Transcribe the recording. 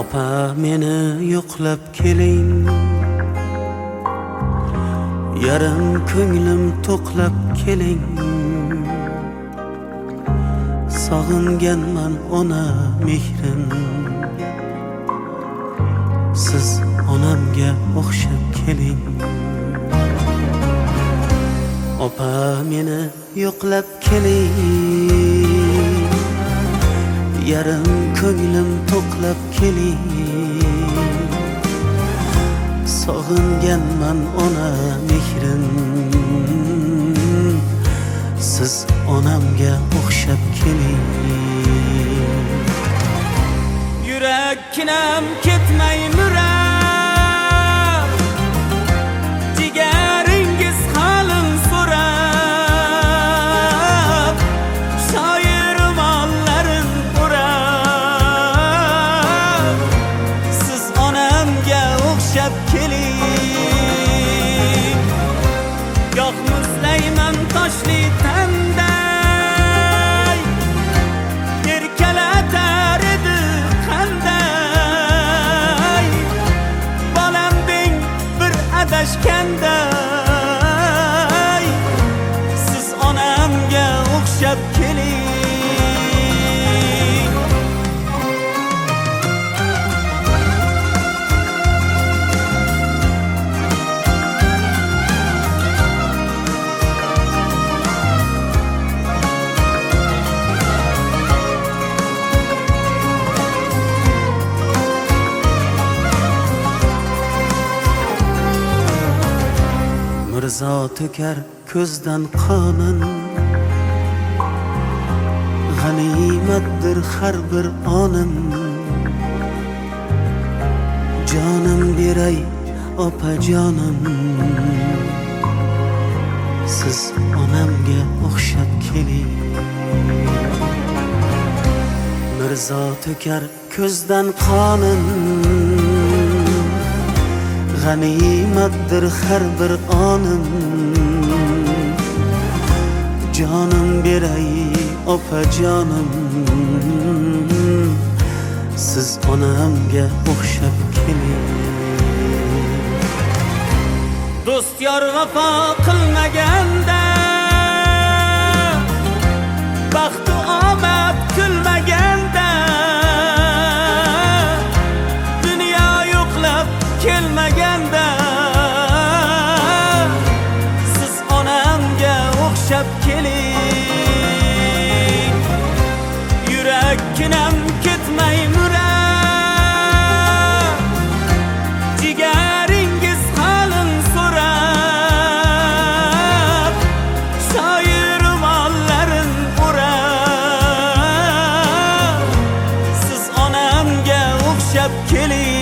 Opa meni yo'qlab keling, yarim ko'nglim to'qlab keling. Sog'inganman ona mehrin, siz onamga o'xshab keling. Opa meni yo'qlab keling, yarim ko'nglim to'qlab keling. Sog'inganman ona mehrin, siz onamga o'xshab keling. Yurakkinam ketmay nurab, jigaringiz halin so'rab, shoir mollarin o'rab, siz onamga o'xshab keling. Goh muzlayman toshli tanday, erkalatar edi qanday, bolam deng bir adashganday, siz onamga o'xshab keling. Mirzo to'kar ko'zdan qonin, g'animatdir har bir onim. Jonim beray opa jonim, siz onamga o'xshab keling. Mirzo to'kar ko'zdan qonin, g'animatdir har bir onim. Jonim beray opa jonim, siz onamga o'xshab keling. Do'st yor vafo qilmaganda, baxtu omad kulmaganda, dunyo yo'qlab kelmaganda, siz onamga o'xshab keling. Yurakkinam ketmay nurab, jigaringiz halin so'rab, shoir mollarin o'rab, siz onamga o'xshab keling.